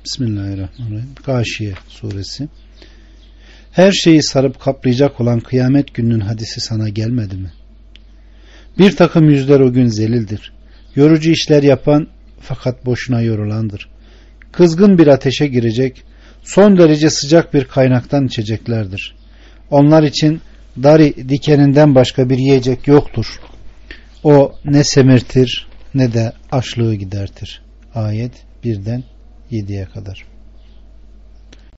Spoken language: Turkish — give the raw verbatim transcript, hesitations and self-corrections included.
Bismillahirrahmanirrahim. Gâşiye suresi. Her şeyi sarıp kaplayacak olan kıyamet gününün hadisi sana gelmedi mi? Bir takım yüzler o gün zelildir. Yorucu işler yapan fakat boşuna yorulandır. Kızgın bir ateşe girecek, son derece sıcak bir kaynaktan içeceklerdir. Onlar için dari dikeninden başka bir yiyecek yoktur. O ne semirtir ne de açlığı gidertir. Ayet birden yediye kadar.